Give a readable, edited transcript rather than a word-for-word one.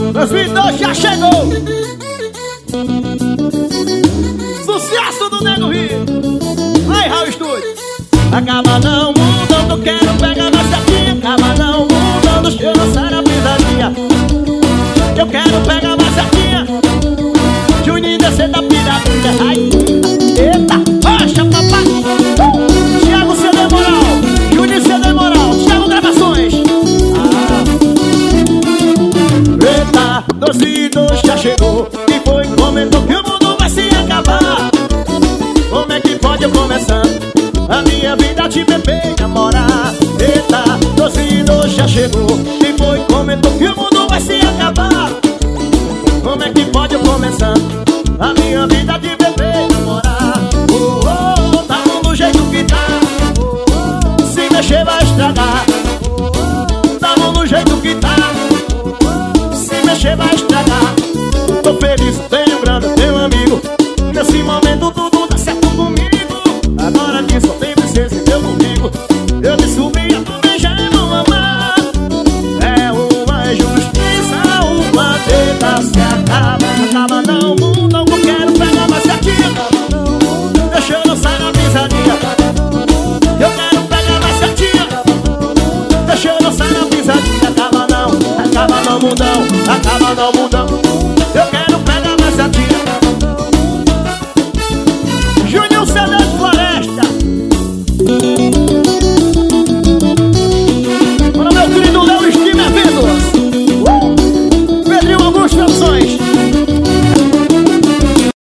2002 já chegou. Sucesso do Nego Rio. Aí, Raul Estúdio. Acaba não mudando, quero pegar mais certinha. Acaba não mudando, deixa eu lançar a pisadinha. Eu quero pegar mais certinha.